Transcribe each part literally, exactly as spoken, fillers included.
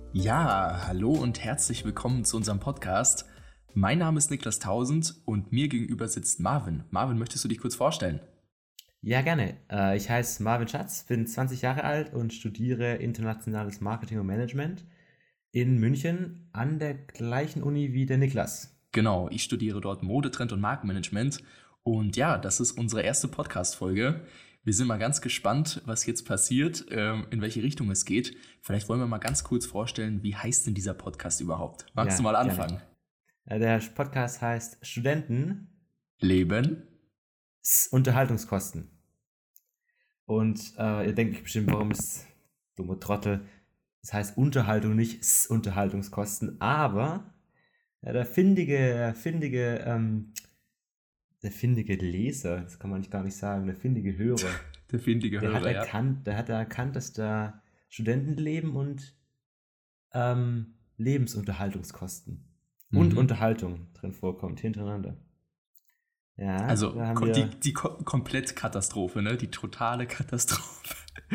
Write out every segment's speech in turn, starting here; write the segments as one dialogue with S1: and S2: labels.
S1: Ja, hallo und herzlich willkommen zu unserem Podcast. Mein Name ist Niklas Tausend und mir gegenüber sitzt Marvin. Marvin, möchtest du dich kurz vorstellen?
S2: Ja, gerne. Äh, Ich heiße Marvin Schatz, bin zwanzig Jahre alt und studiere internationales Marketing und Management in München an der gleichen Uni wie der Niklas.
S1: Genau, ich studiere dort Modetrend und Markenmanagement und ja, das ist unsere erste Podcast-Folge. Wir sind mal ganz gespannt, was jetzt passiert, ähm, in welche Richtung es geht. Vielleicht wollen wir mal ganz kurz vorstellen, wie heißt denn dieser Podcast überhaupt? Magst
S2: Ja,
S1: du mal
S2: gerne.
S1: anfangen?
S2: Äh, Der Podcast heißt Studenten
S1: Leben?
S2: S- Unterhaltungskosten. Und äh, ihr denkt euch bestimmt, warum ist dumme Trottel? Das heißt Unterhaltung, nicht S- Unterhaltungskosten, aber ja, der findige, der findige, ähm, der findige Leser, das kann man nicht gar nicht sagen, der findige Hörer.
S1: Der findige
S2: Der hat
S1: Hörer, ja.
S2: erkannt, der hat erkannt, dass da Studentenleben und ähm, Lebensunterhaltungskosten und
S1: Mhm.
S2: Unterhaltung drin vorkommt, hintereinander. Ja,
S1: Also
S2: da haben
S1: ko-
S2: wir,
S1: die, die ko- komplett Katastrophe, ne? Die totale Katastrophe.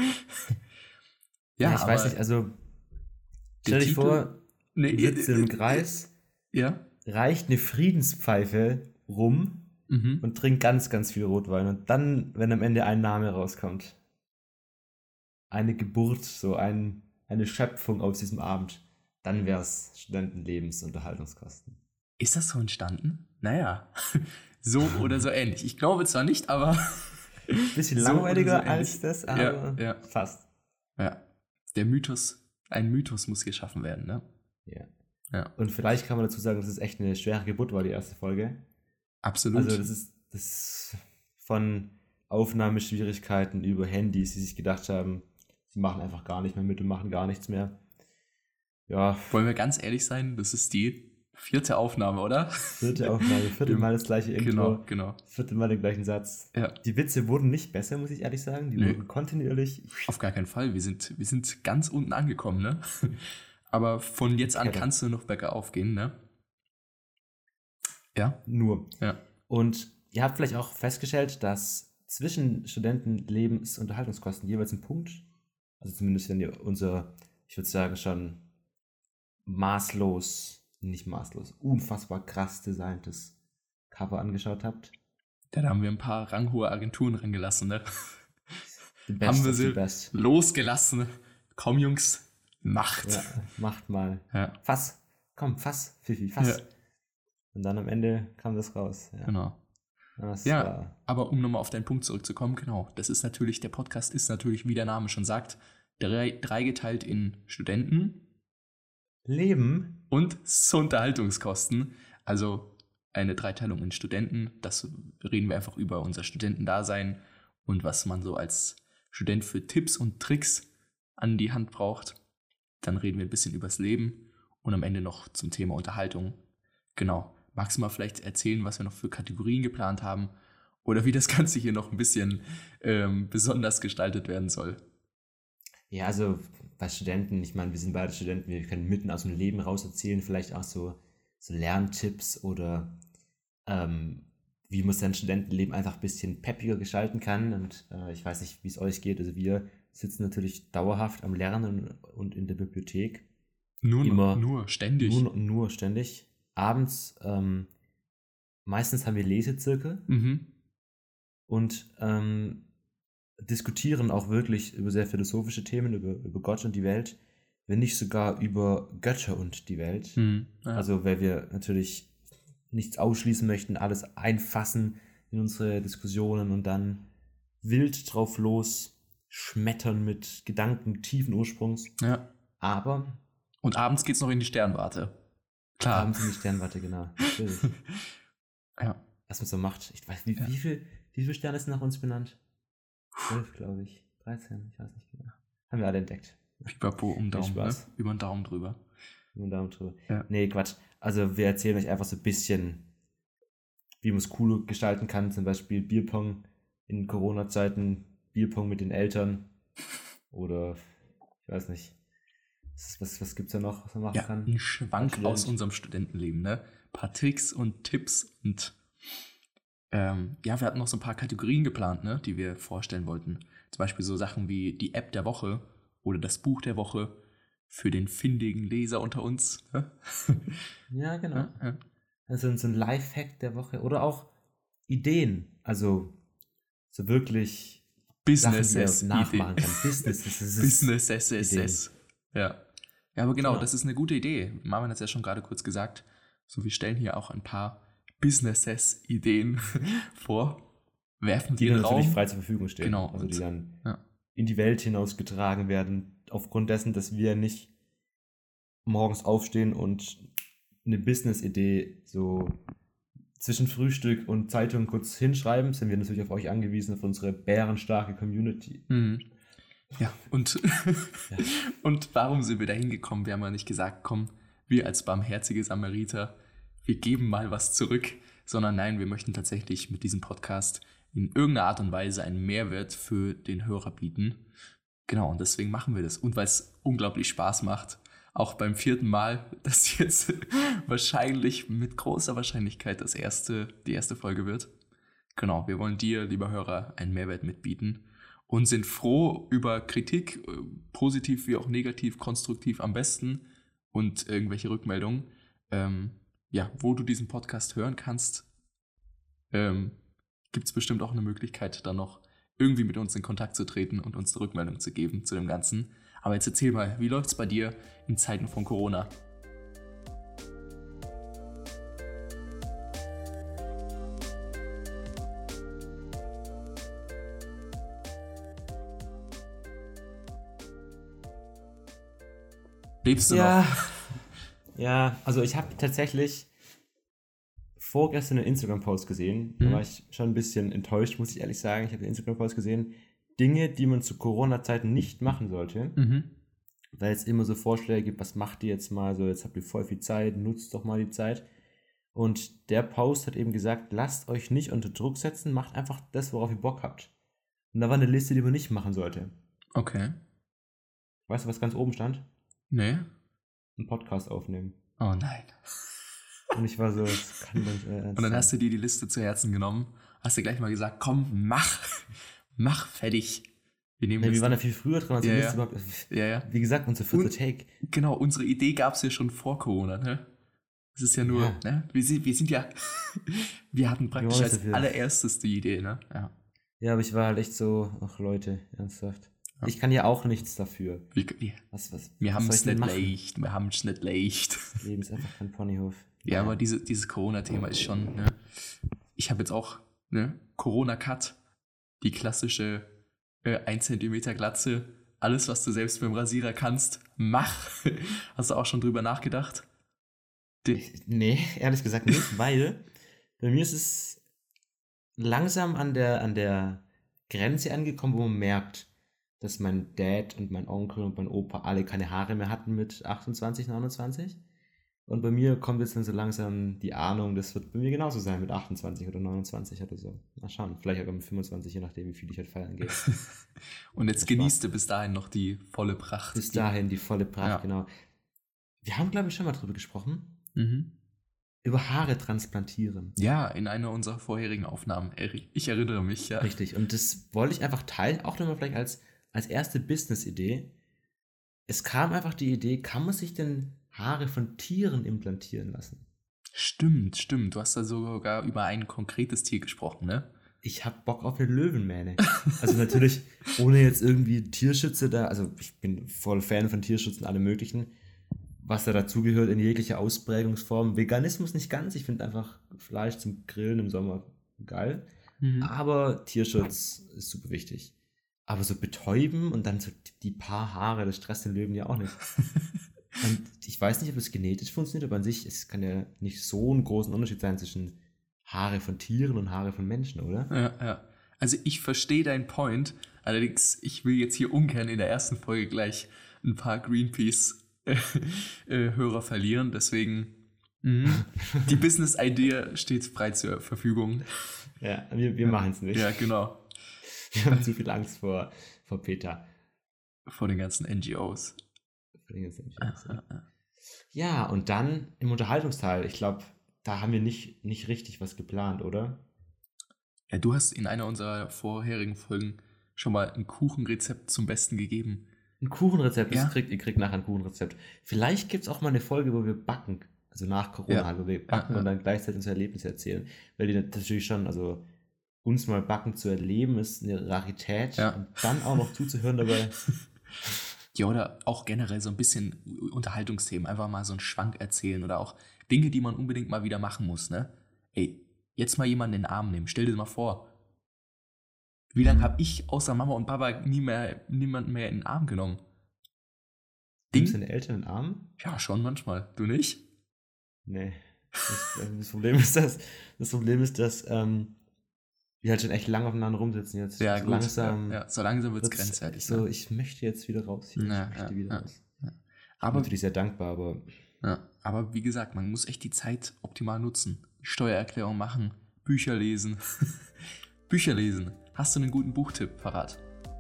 S2: ja,
S1: Ja,
S2: ich
S1: aber
S2: weiß nicht, also
S1: der
S2: stell dich
S1: Titel.
S2: vor,
S1: Nee,
S2: du sitzt in einem Kreis,
S1: ja.
S2: reicht eine Friedenspfeife rum
S1: Mhm.
S2: und trinkt ganz, ganz viel Rotwein. Und dann, wenn am Ende ein Name rauskommt, eine Geburt, so ein, eine Schöpfung aus diesem Abend, dann wäre es Studentenlebensunterhaltungskosten.
S1: Ist das so entstanden? Naja, so oder so ähnlich. Ich glaube zwar nicht, aber
S2: Bisschen
S1: so oder
S2: langweiliger
S1: so
S2: als
S1: ähnlich.
S2: das,
S1: Ja,
S2: aber
S1: ja,
S2: fast.
S1: ja. Der Mythos, ein Mythos muss geschaffen werden, ne?
S2: Ja.
S1: Ja,
S2: Und vielleicht kann man dazu sagen, dass es echt eine schwere Geburt war, die erste Folge.
S1: absolut.
S2: Also das ist das von Aufnahmeschwierigkeiten über Handys, die sich gedacht haben, sie machen einfach gar nicht mehr mit und machen gar nichts mehr. Ja,
S1: Wollen wir ganz ehrlich sein, das ist die vierte Aufnahme, oder?
S2: vierte Aufnahme, vierte Mal das gleiche Intro,
S1: Genau, genau.
S2: vierte Mal den gleichen Satz.
S1: Ja.
S2: Die Witze wurden nicht besser, muss ich ehrlich sagen. Die
S1: Nö.
S2: wurden kontinuierlich.
S1: Auf gar keinen Fall. Wir sind, wir sind ganz unten angekommen, ne? Aber von jetzt an
S2: Keller.
S1: kannst du noch bergauf gehen, ne? Ja?
S2: Nur.
S1: Ja.
S2: Und ihr habt vielleicht auch festgestellt, dass zwischen Studentenlebensunterhaltungskosten jeweils ein Punkt, also zumindest wenn ihr unser, ich würde sagen, schon maßlos, nicht maßlos, unfassbar krass designtes Cover angeschaut habt.
S1: Da haben wir ein paar ranghohe Agenturen rangelassen, ne?
S2: The
S1: Haben
S2: best
S1: wir
S2: of the
S1: sie
S2: best.
S1: losgelassen. Komm, Jungs, macht.
S2: Ja, macht mal.
S1: Ja,
S2: Fass, komm, fass, Fifi, fass.
S1: Ja.
S2: Und dann am Ende kam das raus. Ja,
S1: genau.
S2: das
S1: Ja,
S2: war,
S1: aber um nochmal auf deinen Punkt zurückzukommen, genau, das ist natürlich, der Podcast ist natürlich, wie der Name schon sagt, drei, dreigeteilt in Studenten
S2: Leben.
S1: und Unterhaltungskosten. Also eine Dreiteilung in Studenten, das reden wir einfach über unser Studentendasein und was man so als Student für Tipps und Tricks an die Hand braucht. Dann reden wir ein bisschen übers Leben und am Ende noch zum Thema Unterhaltung. Genau. Magst du mal vielleicht erzählen, was wir noch für Kategorien geplant haben oder wie das Ganze hier noch ein bisschen ähm, besonders gestaltet werden soll?
S2: Ja, also bei Studenten, ich meine, wir sind beide Studenten, wir können mitten aus dem Leben raus erzählen, vielleicht auch so, so Lerntipps oder ähm, wie man sein Studentenleben einfach ein bisschen peppiger gestalten kann. Und äh, ich weiß nicht, wie es euch geht. Also wir sitzen natürlich dauerhaft am Lernen und in der Bibliothek.
S1: Nur,
S2: Immer
S1: nur ständig.
S2: Nur, nur ständig. Abends, ähm, meistens haben wir Lesezirkel
S1: Mhm.
S2: und ähm, diskutieren auch wirklich über sehr philosophische Themen, über, über Gott und die Welt, wenn nicht sogar über Götter und die Welt.
S1: Mhm. Ja.
S2: Also weil wir natürlich nichts ausschließen möchten, alles einfassen in unsere Diskussionen und dann wild drauf los schmettern mit Gedanken tiefen Ursprungs.
S1: ja.
S2: Aber
S1: Und abends geht's noch in die Sternwarte. Klar.
S2: abends in die Sternwarte, genau. Natürlich.
S1: Ja.
S2: Was man so macht. Ich weiß, wie,
S1: Ja.
S2: wie, viel, wie viele Sterne sind nach uns benannt? Zwölf, glaube ich. dreizehn, ich weiß nicht genau. Haben wir alle entdeckt.
S1: Pipapo um den
S2: Viel
S1: Daumen, ne?
S2: Spaß.
S1: Über den Daumen drüber.
S2: Nur Daumen drüber.
S1: Ja.
S2: Nee, Quatsch. Also wir erzählen euch einfach so ein bisschen, wie man es cool gestalten kann. Zum Beispiel Bierpong in Corona-Zeiten, Bierpong mit den Eltern. Oder, ich weiß nicht, was, was, was gibt es da noch, was man machen
S1: Ja,
S2: kann?
S1: ein Schwank
S2: Student.
S1: aus unserem Studentenleben, ne? Ein paar Tricks und Tipps und ähm, ja, wir hatten noch so ein paar Kategorien geplant, ne, die wir vorstellen wollten. Zum Beispiel so Sachen wie die App der Woche oder das Buch der Woche. für den findigen Leser unter uns. Ne?
S2: Ja, genau.
S1: Ja, ja.
S2: Also so ein Lifehack der Woche oder auch Ideen. Also so wirklich
S1: Business
S2: Sachen, die er nachmachen kann. Business, das ist
S1: Business S S
S2: Ideen.
S1: S. Ja. Ja, aber genau,
S2: Genau.
S1: das ist eine gute Idee. Marvin hat es ja schon gerade kurz gesagt. So, wir stellen hier auch ein paar Businesses-Ideen vor, werfen die
S2: Die
S1: in
S2: dann
S1: den
S2: natürlich
S1: Raum.
S2: frei zur Verfügung stehen.
S1: Genau,
S2: Also
S1: und-
S2: die dann
S1: Ja.
S2: in die Welt hinausgetragen werden, aufgrund dessen, dass wir nicht morgens aufstehen und eine Business-Idee so zwischen Frühstück und Zeitung kurz hinschreiben, sind wir natürlich auf euch angewiesen, auf unsere bärenstarke Community.
S1: Mhm. Ja, und, und warum sind wir da hingekommen? Wir haben ja nicht gesagt, komm, wir als barmherzige Samariter, wir geben mal was zurück, sondern nein, wir möchten tatsächlich mit diesem Podcast in irgendeiner Art und Weise einen Mehrwert für den Hörer bieten. Genau, und deswegen machen wir das. Und weil es unglaublich Spaß macht, auch beim vierten Mal, das jetzt wahrscheinlich mit großer Wahrscheinlichkeit das erste, die erste Folge wird. Genau, wir wollen dir, lieber Hörer, einen Mehrwert mitbieten und sind froh über Kritik, äh, positiv wie auch negativ, konstruktiv am besten und irgendwelche Rückmeldungen. Ähm, ja, wo du diesen Podcast hören kannst, ähm, gibt es bestimmt auch eine Möglichkeit, dann noch irgendwie mit uns in Kontakt zu treten und uns eine Rückmeldung zu geben zu dem Ganzen. Aber jetzt erzähl mal, wie läuft's bei dir in Zeiten von Corona? Lebst du noch?
S2: Ja, ja, also ich habe tatsächlich vorgestern einen Instagram-Post gesehen. Da
S1: Mhm.
S2: war ich schon ein bisschen enttäuscht, muss ich ehrlich sagen. Ich habe den Instagram-Post gesehen. Dinge, die man zu Corona-Zeiten nicht machen sollte.
S1: Mhm.
S2: Weil es immer so Vorschläge gibt, was macht ihr jetzt mal so, jetzt habt ihr voll viel Zeit, nutzt doch mal die Zeit. Und der Post hat eben gesagt, lasst euch nicht unter Druck setzen, macht einfach das, worauf ihr Bock habt. Und da war eine Liste, die man nicht machen sollte.
S1: Okay.
S2: Weißt du, was ganz oben stand?
S1: Nee?
S2: Einen Podcast aufnehmen.
S1: Oh nein.
S2: Und ich war so, das kann doch nicht euer Ernst
S1: Und dann
S2: sein.
S1: hast du dir die Liste zu Herzen genommen, hast dir gleich mal gesagt, komm, mach, mach fertig. Wir nehmen
S2: Nee,
S1: das.
S2: wir waren da viel früher dran, als
S1: Ja,
S2: die
S1: ja.
S2: Liste überhaupt.
S1: Ja, ja.
S2: Wie gesagt, unser vierter
S1: Und-
S2: Take.
S1: Genau, unsere Idee gab es ja schon vor Corona, ne? Das ist ja nur,
S2: Ja.
S1: ne? Wir sind, wir sind ja, wir hatten praktisch
S2: wollen nicht
S1: als
S2: so viel.
S1: allererstes die Idee, ne? Ja.
S2: Ja, aber ich war halt echt so, ach Leute, ernsthaft.
S1: Ja.
S2: Ich kann ja auch nichts dafür.
S1: Wir, wir,
S2: Was, was,
S1: wir
S2: was
S1: haben
S2: soll
S1: es
S2: ich denn
S1: nicht
S2: machen?
S1: leicht, wir haben es nicht leicht.
S2: Das Leben ist einfach kein Ponyhof.
S1: Ja, aber diese, dieses Corona-Thema ist schon, ne? Ich habe jetzt auch, ne? Corona-Cut, die klassische äh, ein Zentimeter Glatze, alles, was du selbst beim Rasierer kannst, mach. Hast du auch schon drüber nachgedacht? Die,
S2: Nee, ehrlich gesagt nicht, weil bei mir ist es langsam an der, an der Grenze angekommen, wo man merkt, dass mein Dad und mein Onkel und mein Opa alle keine Haare mehr hatten mit achtundzwanzig, neunundzwanzig. Und bei mir kommt jetzt dann so langsam die Ahnung, das wird bei mir genauso sein mit achtundzwanzig oder neunundzwanzig oder so. Mal schauen, vielleicht auch mit fünfundzwanzig, je nachdem, wie viel ich halt feiern gehe.
S1: und jetzt
S2: Das
S1: genießt du bis dahin noch die volle Pracht.
S2: Bis dahin die volle Pracht,
S1: Ja.
S2: genau. Wir haben, glaube ich, schon mal drüber gesprochen.
S1: Mhm.
S2: Über Haare transplantieren.
S1: Ja, in einer unserer vorherigen Aufnahmen. Ich erinnere mich, ja.
S2: Richtig. Und das wollte ich einfach teilen, auch nochmal vielleicht als, als erste Business-Idee. Es kam einfach die Idee, kann man sich denn Haare von Tieren implantieren lassen?
S1: Stimmt, stimmt. Du hast da sogar über ein konkretes Tier gesprochen, ne?
S2: Ich hab Bock auf eine Löwenmähne. Also natürlich, ohne jetzt irgendwie Tierschütze da, also ich bin voll Fan von Tierschutz und allem möglichen, was da dazugehört in jeglicher Ausprägungsform. Veganismus nicht ganz, ich finde einfach Fleisch zum Grillen im Sommer geil.
S1: Mhm.
S2: Aber Tierschutz ist super wichtig. Aber so betäuben und dann so die paar Haare, das stresst den Löwen ja auch nicht. Und ich weiß nicht, ob das genetisch funktioniert, aber an sich, es kann ja nicht so einen großen Unterschied sein zwischen Haare von Tieren und Haare von Menschen, oder?
S1: Ja, ja. Also ich verstehe deinen Point, allerdings, ich will jetzt hier ungern in der ersten Folge gleich ein paar Greenpeace-Hörer verlieren, deswegen mh, die Business-Idee steht frei zur Verfügung.
S2: Ja, wir, wir machen es nicht.
S1: Ja, genau.
S2: Wir haben zu viel Angst vor, vor Peter.
S1: Vor den ganzen N G Os.
S2: Vor den ganzen Angst. Ja, und dann im Unterhaltungsteil, ich glaube, da haben wir nicht, nicht richtig was geplant, oder?
S1: Ja, du hast in einer unserer vorherigen Folgen schon mal ein Kuchenrezept zum Besten gegeben.
S2: Ein Kuchenrezept,
S1: Ja.
S2: das kriegt, ihr kriegt nachher ein Kuchenrezept. Vielleicht gibt es auch mal eine Folge, wo wir backen, also nach Corona
S1: Ja.
S2: halt, wo wir backen
S1: Ja, ja.
S2: und dann gleichzeitig unsere Erlebnisse erzählen. Weil die natürlich schon, also uns mal backen zu erleben, ist eine Rarität.
S1: Ja.
S2: Und dann auch noch zuzuhören dabei.
S1: Ja, oder auch generell so ein bisschen Unterhaltungsthemen, einfach mal so einen Schwank erzählen oder auch Dinge, die man unbedingt mal wieder machen muss, ne? Ey, jetzt mal jemanden in den Arm nehmen, stell dir mal vor. Wie lange habe ich außer Mama und Papa nie mehr, niemanden mehr in den Arm genommen?
S2: Nimmst du deine Eltern in den Arm?
S1: Ja, schon manchmal. Du nicht?
S2: Nee. Das, das Problem ist, dass, das Problem ist, dass ähm, wir halt schon echt lange aufeinander rumsitzen jetzt.
S1: Ja,
S2: so
S1: gut.
S2: langsam
S1: ja, ja. So langsam wird es
S2: wird's
S1: grenzwertig.
S2: So,
S1: ne?
S2: ich möchte jetzt wieder raus. Hier.
S1: Ja,
S2: ich möchte
S1: ja,
S2: wieder
S1: ja,
S2: raus.
S1: ja.
S2: Ich bin
S1: Aber,
S2: natürlich sehr dankbar, aber
S1: ja, aber wie gesagt, man muss echt die Zeit optimal nutzen. Steuererklärung machen, Bücher lesen. Bücher lesen. Hast du einen guten Buchtipp parat?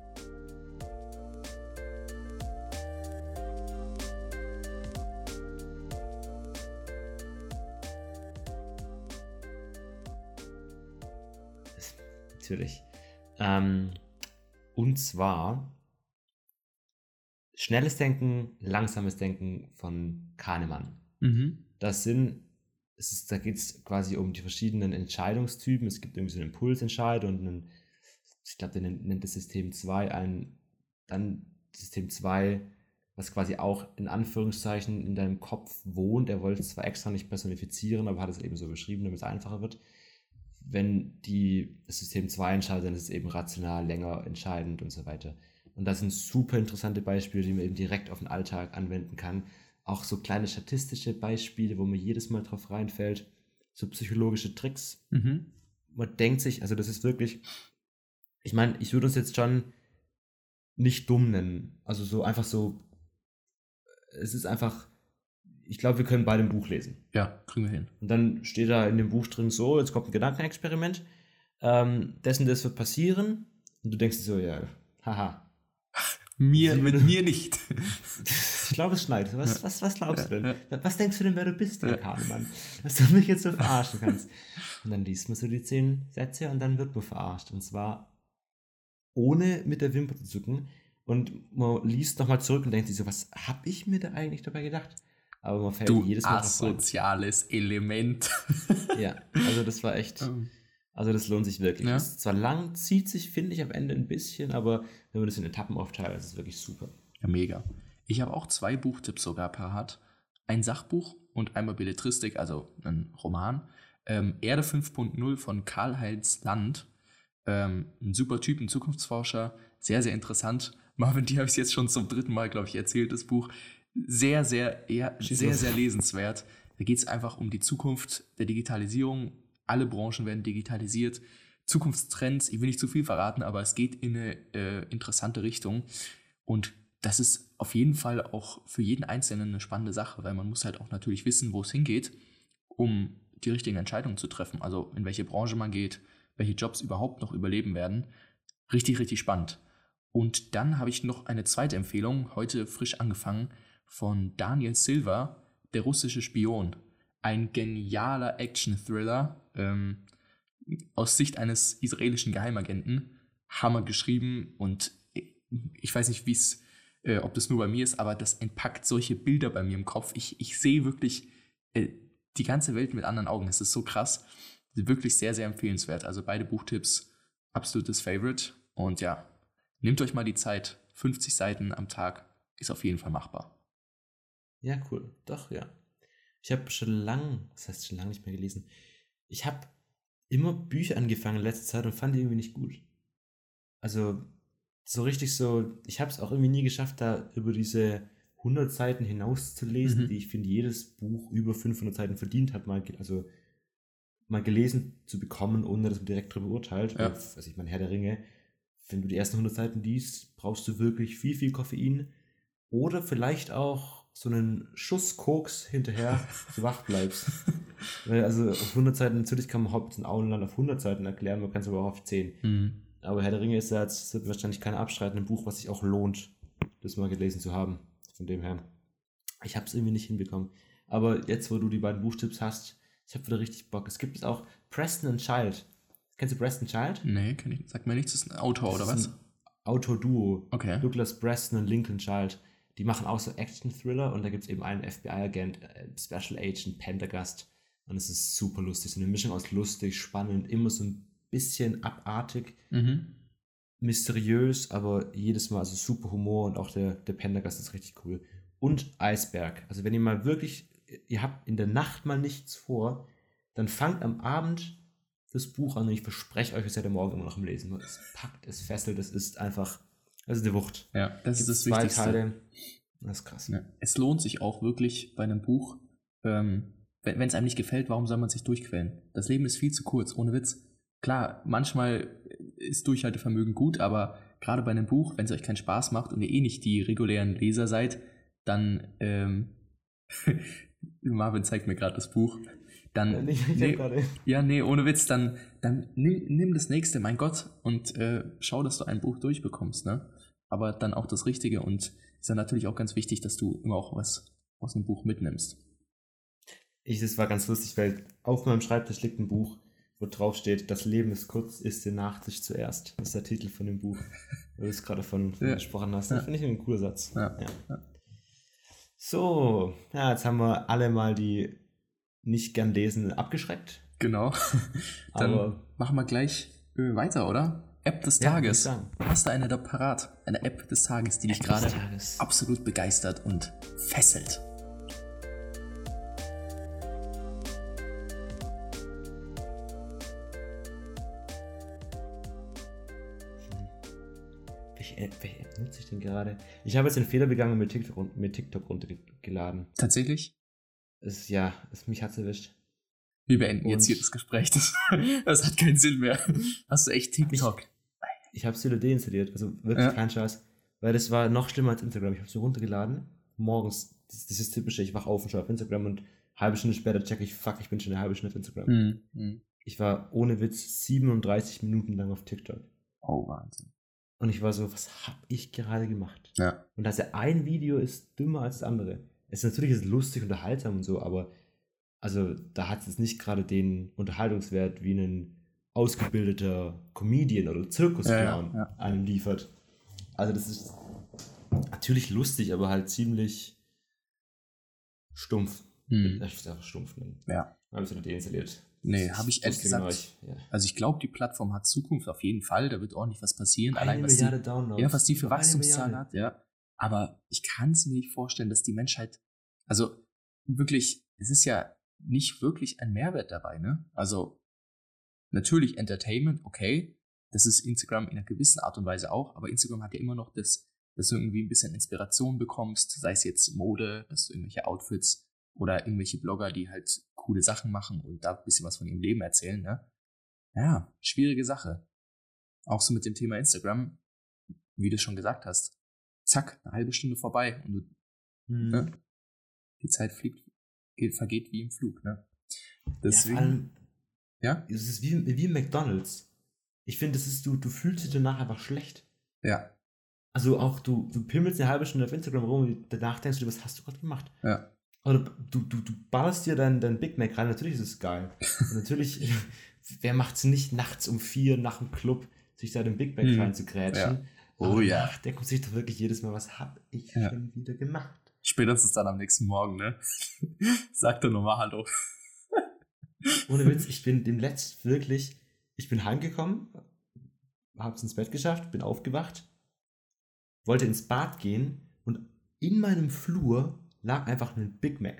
S2: natürlich. Ähm, und zwar Schnelles Denken, langsames Denken von Kahnemann.
S1: Mhm.
S2: Das sind, es ist, da geht es quasi um die verschiedenen Entscheidungstypen. Es gibt irgendwie so einen Impulsentscheider und einen, ich glaube, der nennt, nennt das System zwei ein, dann System zwei, was quasi auch in Anführungszeichen in deinem Kopf wohnt. Er wollte es zwar extra nicht personifizieren, aber hat es eben so beschrieben, damit es einfacher wird. Wenn die, das System zwei entscheidet, dann ist es eben rational, länger entscheidend und so weiter. Und das sind super interessante Beispiele, die man eben direkt auf den Alltag anwenden kann. Auch so kleine statistische Beispiele, wo man jedes Mal drauf reinfällt. So psychologische Tricks.
S1: Mhm.
S2: Man denkt sich, also das ist wirklich, ich meine, ich würde uns jetzt schon nicht dumm nennen. Also so einfach so, es ist einfach, ich glaube, wir können beide ein Buch lesen.
S1: Ja, kriegen wir hin.
S2: Und dann steht da in dem Buch drin so, jetzt kommt ein Gedankenexperiment, ähm, das und das wird passieren. Und du denkst dir so, ja, haha.
S1: Mir,
S2: Sie
S1: mit
S2: würde-
S1: mir nicht.
S2: Ich glaube, es schneit. Was, was, was glaubst du
S1: Ja,
S2: denn? Was denkst du denn, wer du bist,
S1: Ja.
S2: Herr Kahnemann? Dass du mich jetzt so verarschen kannst. Und dann liest man so die zehn Sätze und dann wird man verarscht. Und zwar ohne mit der Wimper zu zucken. Und man liest nochmal zurück und denkt sich so, was habe ich mir da eigentlich dabei gedacht? Aber man fällt
S1: Du
S2: jedes Mal drauf rein.
S1: asoziales Element.
S2: Ja, also das war echt, also das lohnt sich wirklich.
S1: Ja.
S2: Es ist zwar lang, zieht sich, finde ich, am Ende ein bisschen, aber wenn man das in Etappen aufteilt, ist es wirklich super.
S1: Ja, mega. Ich habe auch zwei Buchtipps sogar parat. Ein Sachbuch und einmal Belletristik, also ein Roman. Ähm, Erde fünf Punkt null von Karl-Heinz Land. Ähm, ein super Typ, ein Zukunftsforscher. Sehr, sehr interessant. Marvin, die habe ich jetzt schon zum dritten Mal, glaube ich, erzählt, das Buch. Sehr, sehr, ja,
S2: Schieß
S1: sehr,
S2: los.
S1: sehr lesenswert. Da geht es einfach um die Zukunft der Digitalisierung. Alle Branchen werden digitalisiert. Zukunftstrends, ich will nicht zu viel verraten, aber es geht in eine äh, interessante Richtung. Und das ist auf jeden Fall auch für jeden Einzelnen eine spannende Sache, weil man muss halt auch natürlich wissen, wo es hingeht, um die richtigen Entscheidungen zu treffen. Also in welche Branche man geht, welche Jobs überhaupt noch überleben werden. Richtig, richtig spannend. Und dann habe ich noch eine zweite Empfehlung, heute frisch angefangen, von Daniel Silva, Der russische Spion. Ein genialer Action-Thriller ähm, aus Sicht eines israelischen Geheimagenten. Hammer geschrieben und ich weiß nicht, wie es, äh, ob das nur bei mir ist, aber das entpackt solche Bilder bei mir im Kopf. Ich, ich sehe wirklich äh, die ganze Welt mit anderen Augen. Es ist so krass. Wirklich sehr, sehr empfehlenswert. Also beide Buchtipps, absolutes Favorite. Und ja, nehmt euch mal die Zeit. fünfzig Seiten am Tag ist auf jeden Fall machbar.
S2: Ja, cool. Doch, ja. Ich habe schon lang, das heißt schon lange nicht mehr gelesen, ich habe immer Bücher angefangen in letzter Zeit und fand die irgendwie nicht gut. Also so richtig so, ich habe es auch irgendwie nie geschafft, da über diese hundert Seiten hinaus zu lesen,
S1: Mhm.
S2: die ich finde, jedes Buch über fünfhundert Seiten verdient hat, mal, ge- also mal gelesen zu bekommen, ohne dass man direkt darüber urteilt.
S1: Ja.
S2: Weil, also ich meine, Herr der Ringe, wenn du die ersten hundert Seiten liest, brauchst du wirklich viel, viel Koffein oder vielleicht auch so einen Schuss Koks hinterher, dass du wach bleibst. Weil also auf hundert Seiten, natürlich kann man Hobbit und Auenland auf hundert Seiten erklären, man kann es aber auch auf zehn.
S1: Mhm.
S2: Aber Herr der Ringe ist ja jetzt, das wird wahrscheinlich keiner abstreiten, ein Buch, was sich auch lohnt, das mal gelesen zu haben. Von dem her. Ich habe es irgendwie nicht hinbekommen. Aber jetzt, wo du die beiden Buchtipps hast, ich habe wieder richtig Bock. Es gibt jetzt auch Preston and Child. Kennst du Preston Child?
S1: Nee, kenn ich, sag mir nichts, das ist ein Autor oder
S2: Das
S1: was?
S2: ist ein- Autor-Duo,
S1: Okay.
S2: Douglas Preston und Lincoln Child. Die machen auch so Action-Thriller und da gibt es eben einen F B I-Agent, äh, Special Agent Pendergast. Und es ist super lustig. So eine Mischung aus lustig, spannend, immer so ein bisschen abartig,
S1: Mhm.
S2: mysteriös, aber jedes Mal also super Humor und auch der, der Pendergast ist richtig cool. Und Eisberg. Also wenn ihr mal wirklich, ihr habt in der Nacht mal nichts vor, dann fangt am Abend das Buch an und ich verspreche euch, ihr seid am Morgen immer noch am Lesen. Es packt, es fesselt, es ist einfach, das ist eine Wucht.
S1: Ja, das ist
S2: Gibt's
S1: das
S2: zwei
S1: Wichtigste.
S2: Teile. Das ist krass.
S1: Ja. Es lohnt sich auch wirklich bei einem Buch, ähm, wenn es einem nicht gefällt, warum soll man sich durchquälen? Das Leben ist viel zu kurz, ohne Witz. Klar, manchmal ist Durchhaltevermögen gut, aber gerade bei einem Buch, wenn es euch keinen Spaß macht und ihr eh nicht die regulären Leser seid, dann, ähm, Marvin zeigt mir gerade das Buch, dann,
S2: Ich, ich
S1: nee,
S2: hab gerade.
S1: ja, nee, ohne Witz, dann, dann nimm, nimm das nächste, mein Gott, und äh, schau, dass du ein Buch durchbekommst, ne? Aber dann auch das Richtige und ist dann natürlich auch ganz wichtig, dass du immer auch was aus dem Buch mitnimmst.
S2: Ich, das war ganz lustig, weil auf meinem Schreibtisch liegt ein Buch, wo drauf steht, das Leben ist kurz, ist die Nachsicht zuerst. Das ist der Titel von dem Buch, wo du es gerade von, von
S1: Ja.
S2: gesprochen hast.
S1: Ja.
S2: Das finde ich ein cooler Satz.
S1: Ja.
S2: Ja.
S1: Ja.
S2: So, ja, jetzt haben wir alle mal die nicht gern lesen abgeschreckt.
S1: Genau. Dann
S2: Aber
S1: machen wir gleich äh, weiter, oder? App des
S2: Ja, würd ich
S1: Tages.
S2: sagen.
S1: Hast du eine da parat? Eine App des Tages, die dich
S2: App des
S1: gerade
S2: Tages.
S1: absolut begeistert und fesselt.
S2: welche App, welche App nutze ich denn gerade? Ich habe jetzt den Fehler begangen und mit TikTok, run- mit TikTok runtergeladen.
S1: Tatsächlich?
S2: Es, ja, es, mich hat es erwischt.
S1: Wir beenden jetzt
S2: Und-
S1: hier das Gespräch. Das, das hat keinen Sinn mehr. Hast du echt TikTok?
S2: Ich habe es wieder deinstalliert, also wirklich
S1: Ja.
S2: kein Scheiß. Weil das war noch schlimmer als Instagram. Ich habe es runtergeladen, morgens, das, dieses typische, ich wach auf und schaue auf Instagram und eine halbe Stunde später checke ich, fuck, ich bin schon eine halbe Stunde auf Instagram.
S1: Mhm. Mhm.
S2: Ich war ohne Witz siebenunddreißig Minuten lang auf TikTok.
S1: Oh, Wahnsinn.
S2: Und ich war so, was habe ich gerade gemacht?
S1: Ja.
S2: Und also ein Video ist dümmer als das andere. Es ist natürlich ist es lustig, unterhaltsam und so, aber also da hat es nicht gerade den Unterhaltungswert, wie ein ausgebildeter Comedian oder Zirkusclown
S1: Ja, ja,
S2: einem liefert. Also das ist natürlich lustig, aber halt ziemlich stumpf.
S1: Hm.
S2: Ich will es einfach stumpf nennen.
S1: Ja.
S2: Habe ich wieder deinstalliert.
S1: Nee,
S2: Das
S1: habe ich
S2: ist
S1: ehrlich
S2: lustig
S1: gesagt.
S2: neu. Ja.
S1: Also ich glaube, die Plattform hat Zukunft auf jeden Fall. Da wird ordentlich was passieren.
S2: Eine
S1: Allein was die,
S2: Milliarde Downloads.
S1: ja, was die für
S2: Eine
S1: Wachstumszahlen
S2: Milliarde.
S1: hat, ja. Aber ich kann es mir nicht vorstellen, dass die Menschheit, also wirklich, es ist ja nicht wirklich ein Mehrwert dabei, ne? Also natürlich Entertainment, okay, das ist Instagram in einer gewissen Art und Weise auch, aber Instagram hat ja immer noch das, dass du irgendwie ein bisschen Inspiration bekommst, sei es jetzt Mode, dass du irgendwelche Outfits oder irgendwelche Blogger, die halt coole Sachen machen und da ein bisschen was von ihrem Leben erzählen, ne? Ja, schwierige Sache. Auch so mit dem Thema Instagram, wie du schon gesagt hast. Zack, eine halbe Stunde vorbei und du,
S2: Hm.
S1: ne? Die Zeit fliegt, geht, vergeht wie im Flug, ne? Deswegen,
S2: Ja, vor allem,
S1: ja?
S2: es ist wie, wie McDonalds. Ich finde, das ist, du, du fühlst dich danach einfach schlecht.
S1: Ja,
S2: Also auch du, du pimmelst eine halbe Stunde auf Instagram rum und danach denkst du dir, was hast du gerade gemacht?
S1: ja.
S2: Oder du, du, du ballerst dir dein, dein Big Mac rein, natürlich ist es geil. Und natürlich, wer macht es nicht nachts um vier nach dem Club, sich da den Big Mac
S1: Hm.
S2: rein zu grätschen?
S1: Ja. Oh
S2: Aber
S1: ja.
S2: danach denkt man sich doch wirklich jedes Mal, was hab ich
S1: Ja.
S2: schon wieder gemacht?
S1: Spätestens dann am nächsten Morgen, ne? Sag doch nochmal Hallo.
S2: Ohne Witz, ich bin dem letzten wirklich, ich bin heimgekommen, hab's ins Bett geschafft, bin aufgewacht, wollte ins Bad gehen und in meinem Flur lag einfach ein Big Mac.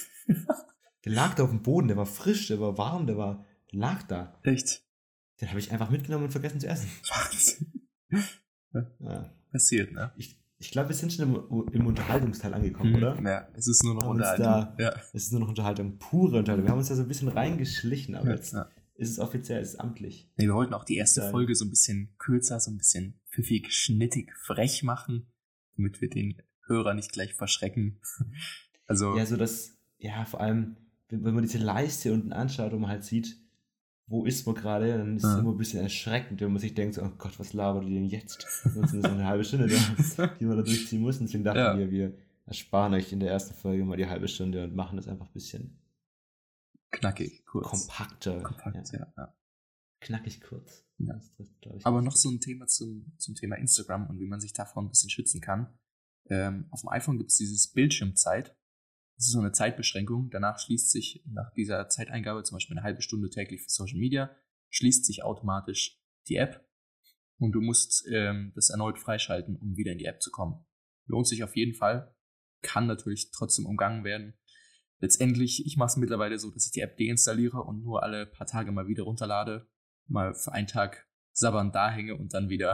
S2: Der lag da auf dem Boden, der war frisch, der war warm, der war, der lag da.
S1: Echt?
S2: Den habe ich einfach mitgenommen und vergessen zu essen.
S1: Wahnsinn.
S2: Ja.
S1: Passiert, ne?
S2: Ich, ich glaube, wir sind schon im, im Unterhaltungsteil angekommen, oder?
S1: Mhm. Ja, es ist nur noch
S2: Haben uns
S1: Unterhaltung.
S2: da-
S1: Ja.
S2: Es ist nur noch Unterhaltung, pure Unterhaltung. Wir haben uns da so ein bisschen reingeschlichen, aber
S1: Ja,
S2: jetzt
S1: ja.
S2: ist es offiziell, ist es amtlich.
S1: Nee, wir wollten auch die erste
S2: Sagen.
S1: Folge so ein bisschen kürzer, so ein bisschen pfiffig, schnittig, frech machen, damit wir den Hörer nicht gleich verschrecken. Also,
S2: Ja, so das, ja, vor allem, wenn, wenn man diese Leiste unten anschaut und man halt sieht, wo ist man gerade, dann ist es
S1: Ja.
S2: immer ein bisschen erschreckend, wenn man sich denkt, so, oh Gott, was labert die denn jetzt? Sonst ist es eine halbe Stunde, da, die wir da durchziehen müssen. Deswegen dachten
S1: Ja.
S2: wir, wir ersparen euch in der ersten Folge mal die halbe Stunde und machen das einfach ein bisschen
S1: knackig, kurz.
S2: kompakter.
S1: Kompakt,
S2: Ja.
S1: ja. ja.
S2: knackig kurz.
S1: Ja.
S2: Das trifft, glaub ich,
S1: Aber
S2: ganz
S1: noch
S2: gut.
S1: so ein Thema zum, zum Thema Instagram und wie man sich davon ein bisschen schützen kann. Ähm, auf dem iPhone gibt es dieses Bildschirmzeit. Das ist so eine Zeitbeschränkung. Danach schließt sich nach dieser Zeiteingabe, zum Beispiel eine halbe Stunde täglich für Social Media, schließt sich automatisch die App und du musst ähm, das erneut freischalten, um wieder in die App zu kommen. Lohnt sich auf jeden Fall. Kann natürlich trotzdem umgangen werden. Letztendlich, ich mache es mittlerweile so, dass ich die App deinstalliere und nur alle paar Tage mal wieder runterlade, mal für einen Tag sabbernd da hänge und dann wieder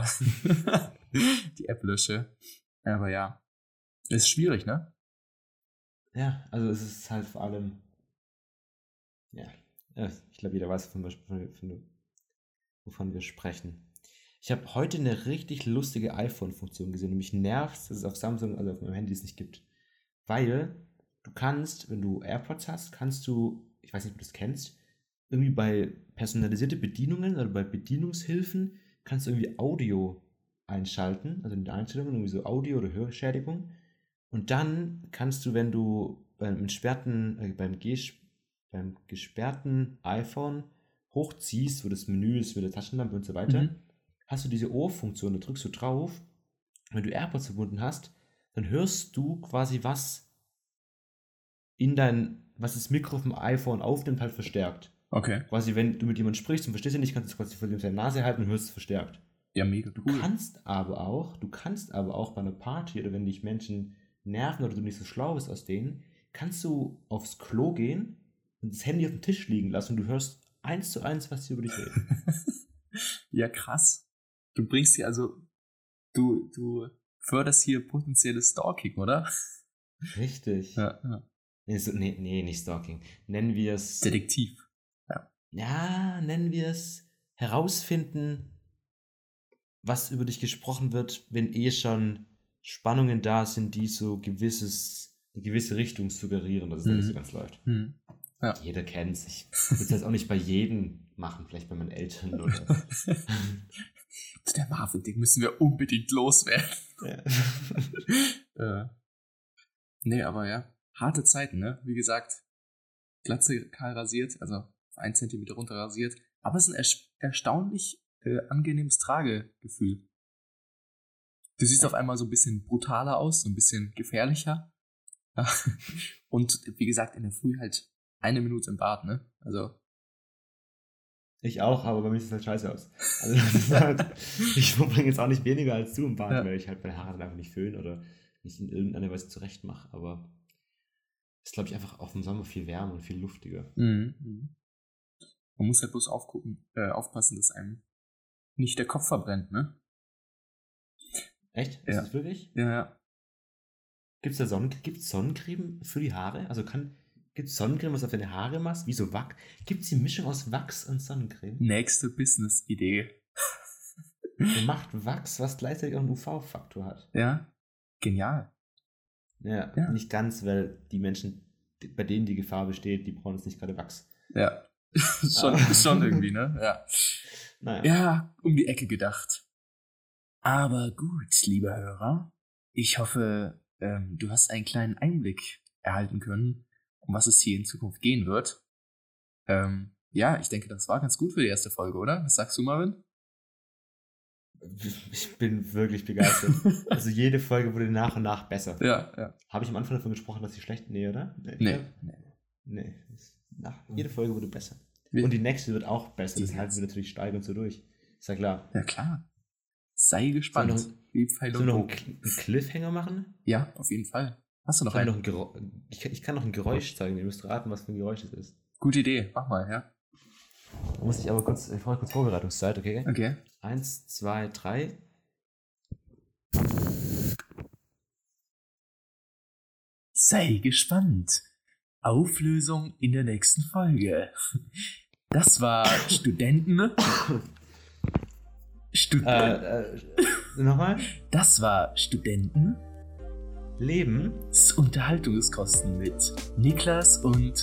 S1: die App lösche. Aber ja, ist schwierig, ne?
S2: Ja, also es ist halt vor allem, ja, ja, ich glaube, jeder weiß, wovon wir, von, wovon wir sprechen. Ich habe heute eine richtig lustige iPhone-Funktion gesehen und mich nervt, dass es auf Samsung, also auf meinem Handy es nicht gibt. Weil du kannst, wenn du AirPods hast, kannst du, ich weiß nicht, ob du das kennst, irgendwie bei personalisierte Bedienungen oder bei Bedienungshilfen kannst du irgendwie Audio einschalten, also in den Einstellungen irgendwie so Audio- oder Hörschädigung. Und dann kannst du, wenn du beim entsperrten, äh, beim, ges- beim gesperrten iPhone hochziehst, wo das Menü ist mit der Taschenlampe und so weiter,
S1: Mhm.
S2: hast du diese Ohrfunktion, da drückst du drauf. Wenn du AirPods verbunden hast, dann hörst du quasi was in dein, was das Mikro vom iPhone aufnimmt, halt verstärkt.
S1: Okay.
S2: Quasi, wenn du mit jemandem sprichst und verstehst ihn nicht, kannst du es quasi vor deiner Nase halten und hörst es verstärkt.
S1: Ja, mega
S2: Du
S1: cool.
S2: kannst aber auch, du kannst aber auch bei einer Party oder wenn dich Menschen nerven oder du nicht so schlau bist aus denen, kannst du aufs Klo gehen und das Handy auf dem Tisch liegen lassen und du hörst eins zu eins, was sie über dich reden.
S1: Ja, krass. Du bringst hier also, du, du förderst hier potenzielles Stalking, oder?
S2: Richtig.
S1: Ja, ja.
S2: Nee, so, nee, nee, nicht Stalking. Nennen wir es,
S1: Detektiv.
S2: ja, nennen wir es herausfinden, was über dich gesprochen wird, wenn eh schon Spannungen da sind, die so gewisses, eine gewisse Richtung suggerieren, dass es da nicht so
S1: Mhm.
S2: ganz läuft.
S1: Hm. Ja.
S2: Jeder kennt es. Ich würde es jetzt auch nicht bei jedem machen, vielleicht bei meinen Eltern oder.
S1: Der Marvin, den müssen wir unbedingt loswerden.
S2: Ja.
S1: äh. Nee, aber ja, harte Zeiten, ne? Wie gesagt, Glatze kahl rasiert, also ein Zentimeter runter rasiert. Aber es ist ein ersch- erstaunlich äh, angenehmes Tragegefühl. Du siehst auf einmal so ein bisschen brutaler aus, so ein bisschen gefährlicher. Und wie gesagt, in der Früh halt eine Minute im Bad, ne? Also.
S2: Ich auch, aber bei mir sieht es halt scheiße aus. Also das ist halt, ich verbringe jetzt auch nicht weniger als du im Bad,
S1: Ja.
S2: weil ich halt meine Haare dann einfach nicht föhne oder nicht in irgendeiner Weise zurecht mache. Aber es ist, glaube ich, einfach auch im Sommer viel wärmer und viel luftiger.
S1: Mhm. Man muss halt bloß aufgucken, äh, aufpassen, dass einem nicht der Kopf verbrennt, ne?
S2: Echt? Ist
S1: Ja.
S2: das wirklich?
S1: Ja, ja.
S2: Gibt es da Sonnen gibt's Sonnencreme für die Haare? Also kann gibt es Sonnencreme, was auf deine Haare machst? Wie so Wachs? Gibt es die Mischung aus Wachs und Sonnencreme?
S1: Nächste Business-Idee.
S2: Und macht Wachs, was gleichzeitig auch einen U V-Faktor hat.
S1: Ja, genial.
S2: Ja,
S1: Ja.
S2: nicht ganz, weil die Menschen, die- bei denen die Gefahr besteht, die brauchen jetzt nicht gerade Wachs.
S1: Ja, schon,
S2: Ah.
S1: schon irgendwie, ne? Ja.
S2: Naja.
S1: Ja, um die Ecke gedacht. Aber gut, lieber Hörer, ich hoffe, ähm, du hast einen kleinen Einblick erhalten können, um was es hier in Zukunft gehen wird. Ähm, ja, ich denke, das war ganz gut für die erste Folge, oder? Was sagst du, Marvin?
S2: Ich bin wirklich begeistert. Also jede Folge wurde nach und nach besser.
S1: Ja, ja.
S2: Habe ich am Anfang davon gesprochen, dass sie schlecht? Nee, oder? Ich
S1: Nee.
S2: glaub- Nee. Nach, jede Folge wurde besser.
S1: Wir-
S2: Und die nächste wird auch besser. Das
S1: Die
S2: halten wir natürlich steigend so durch. Ist ja klar.
S1: Ja, klar. Sei gespannt.
S2: Sollen wir noch-
S1: Wie Pfeil
S2: Sollen wir
S1: und
S2: noch einen,
S1: Bogen.
S2: K- einen Cliffhanger machen?
S1: Ja, auf jeden Fall. Hast du noch
S2: Sollen wir
S1: einen?
S2: noch ein Geräusch, ich, kann, ich kann noch ein Geräusch zeigen. Ihr müsst raten, was für ein Geräusch es ist.
S1: Gute Idee. Mach mal, ja.
S2: Da muss ich aber kurz, ich brauche kurz Vorbereitungszeit, okay?
S1: Okay.
S2: Eins, zwei, drei.
S1: Sei gespannt. Auflösung in der nächsten Folge. Das war Studenten. Stud
S2: Äh, äh, nochmal.
S1: das war Studenten.
S2: Leben.
S1: Unterhaltungskosten mit Niklas und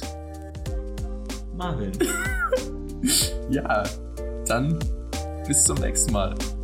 S2: Marvin.
S1: ja, dann bis zum nächsten Mal.